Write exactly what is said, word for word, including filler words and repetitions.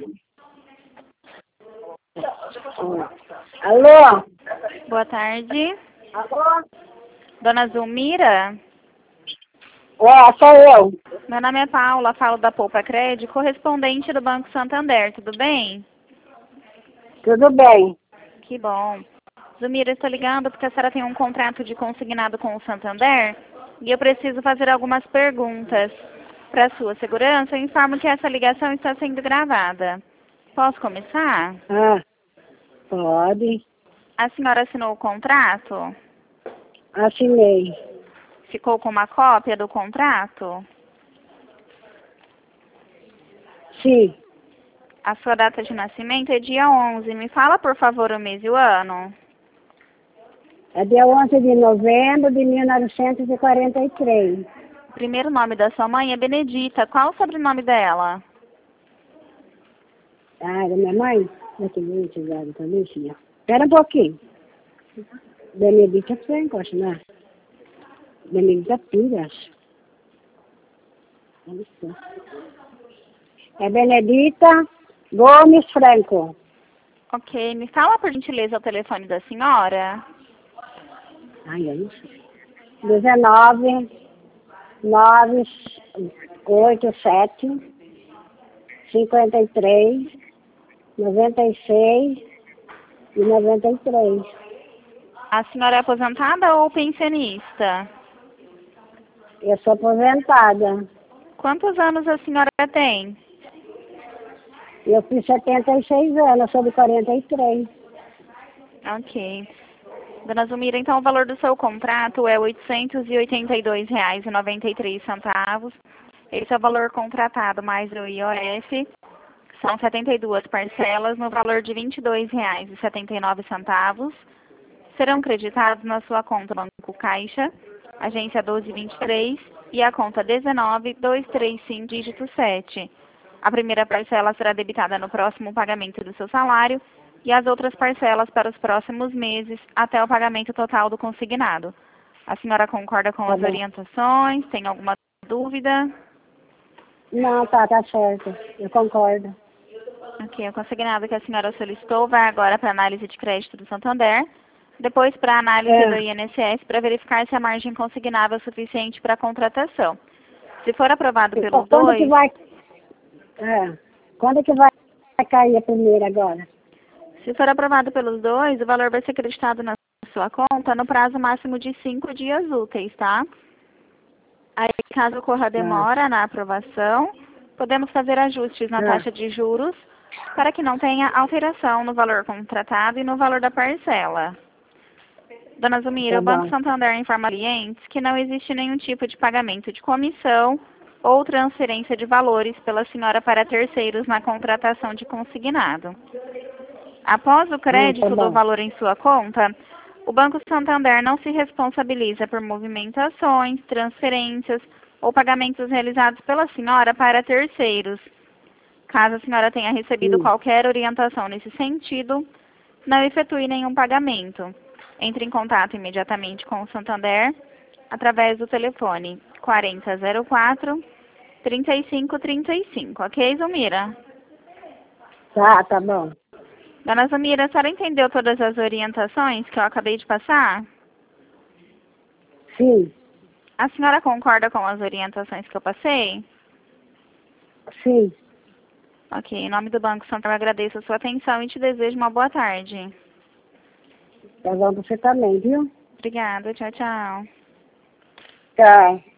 Alô? Boa tarde. Alô? Dona Zulmira? É, sou eu. Meu nome é Paula, falo da Poupa Crédito, correspondente do Banco Santander, tudo bem? Tudo bem. Que bom. Zulmira, estou ligando porque a senhora tem um contrato de consignado com o Santander e eu preciso fazer algumas perguntas. Para sua segurança, eu informo que essa ligação está sendo gravada. Posso começar? Ah, pode. A senhora assinou o contrato? Assinei. Ficou com uma cópia do contrato? Sim. A sua data de nascimento é dia onze. Me fala, por favor, o mês e o ano. É dia onze de novembro de mil novecentos e quarenta e três. O primeiro nome da sua mãe é Benedita. Qual o sobrenome dela? Ah, da minha mãe? Daqui muito ligado também, filha. Espera um pouquinho. Benedita Franco, acho, né? Benedita Pires, acho. É Benedita Gomes Franco. Ok. Me fala, por gentileza, o telefone da senhora. Ai, eu não sei. dezenove, nove, oito, sete, cinquenta e três, noventa e seis e noventa e três. A senhora é aposentada ou pensionista? Eu sou aposentada. Quantos anos a senhora tem? Eu fiz setenta e seis anos, sou de quarenta e três. Ok. Dona Zulmira, então o valor do seu contrato é oitocentos e oitenta e dois reais e noventa e três centavos. Esse é o valor contratado mais o I O F. São setenta e duas parcelas no valor de vinte e dois reais e setenta e nove centavos. Serão creditados na sua conta Banco Caixa, agência doze vinte e três e a conta dezenove dois três cinco, dígito sete. A primeira parcela será debitada no próximo pagamento do seu salário e as outras parcelas para os próximos meses até o pagamento total do consignado. A senhora concorda com Tá as bom. orientações? Tem alguma dúvida? Não, tá, tá certo. Eu concordo. Ok, o consignado que a senhora solicitou vai agora para a análise de crédito do Santander, depois para a análise É. do I N S S para verificar se a margem consignável é suficiente para a contratação. Se for aprovado E pelos quando que dois, vai... É. Quando que vai cair a primeira agora? se for aprovado pelos dois, o valor vai ser acreditado na sua conta no prazo máximo de cinco dias úteis, tá? Aí, caso ocorra Tá. demora na aprovação, podemos fazer ajustes na É. taxa de juros para que não tenha alteração no valor contratado e no valor da parcela. Dona Zulmira, Tá o Banco bom. Santander informa clientes que não existe nenhum tipo de pagamento de comissão ou transferência de valores pela senhora para terceiros na contratação de consignado. Após o Ah, tá crédito do bom. valor em sua conta, o Banco Santander não se responsabiliza por movimentações, transferências ou pagamentos realizados pela senhora para terceiros. Caso a senhora tenha recebido Hum. qualquer orientação nesse sentido, não efetue nenhum pagamento. Entre em contato imediatamente com o Santander através do telefone quarenta zero quatro, trinta e cinco trinta e cinco. Ok, Zulmira? Tá, tá bom. Dona Zulmira, a senhora entendeu todas as orientações que eu acabei de passar? Sim, A senhora concorda com as orientações que eu passei? sim. Ok, em nome do Banco Santander, eu agradeço a sua atenção e te desejo uma boa tarde. Tá bom pra você também, viu? Obrigada, tchau, tchau. Tchau.